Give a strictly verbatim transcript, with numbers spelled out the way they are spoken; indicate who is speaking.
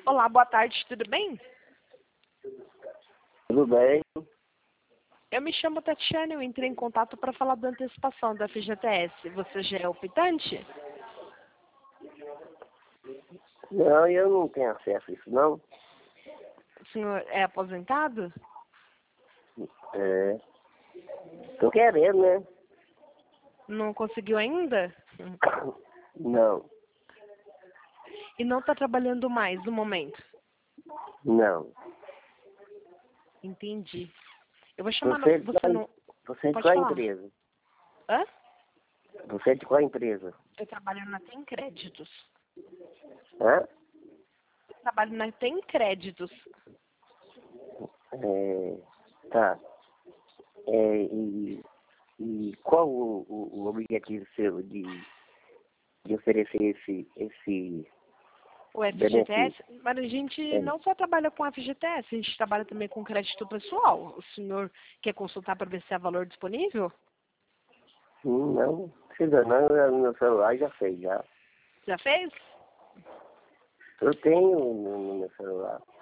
Speaker 1: Olá, boa tarde, tudo bem?
Speaker 2: Tudo bem?
Speaker 1: Eu me chamo Tatiana, eu entrei em contato para falar da antecipação da F G T S. Você já é optante?
Speaker 2: Não, eu não tenho acesso a isso, não.
Speaker 1: O senhor é aposentado?
Speaker 2: É, tô querendo, né?
Speaker 1: Não conseguiu ainda?
Speaker 2: Não,
Speaker 1: E não está trabalhando mais no momento?
Speaker 2: não.
Speaker 1: Entendi. Eu vou chamar...
Speaker 2: Você é
Speaker 1: No...
Speaker 2: de
Speaker 1: Você
Speaker 2: qual,
Speaker 1: não...
Speaker 2: você é de
Speaker 1: Pode
Speaker 2: qual
Speaker 1: falar.
Speaker 2: empresa?
Speaker 1: Hã?
Speaker 2: Você é de qual empresa?
Speaker 1: Eu trabalho na Tem Créditos.
Speaker 2: Hã?
Speaker 1: Eu trabalho na Tem Créditos.
Speaker 2: É, tá. É, e, e qual o, o, o objetivo seu de, de oferecer esse, esse
Speaker 1: O F G T S,
Speaker 2: benefício?
Speaker 1: mas a gente
Speaker 2: É.
Speaker 1: não só trabalha com F G T S, a gente trabalha também com crédito pessoal. O senhor quer consultar para ver se há valor disponível?
Speaker 2: Hum, não, precisa não, eu- no meu celular já fez, já.
Speaker 1: Já fez?
Speaker 2: Eu tenho no, no meu celular.